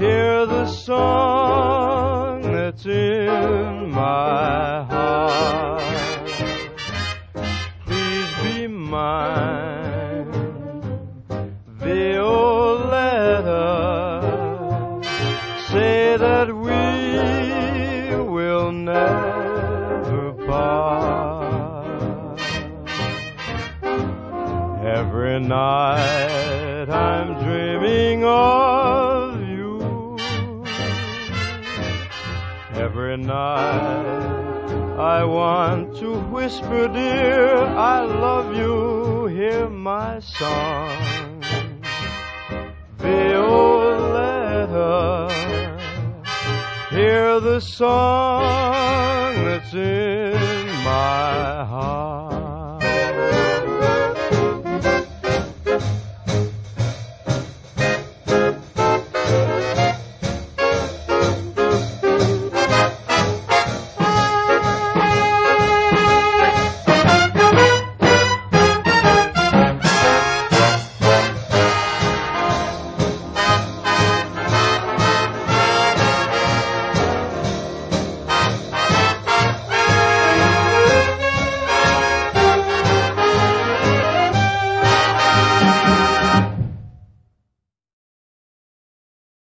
hear the song that's in my heart. Please be mine, Violetta. Say that we will never part. Every night I'm dreaming of you. Every night I want to whisper, dear, I love you. Hear my song, Violetta. Hear the song that's in my heart.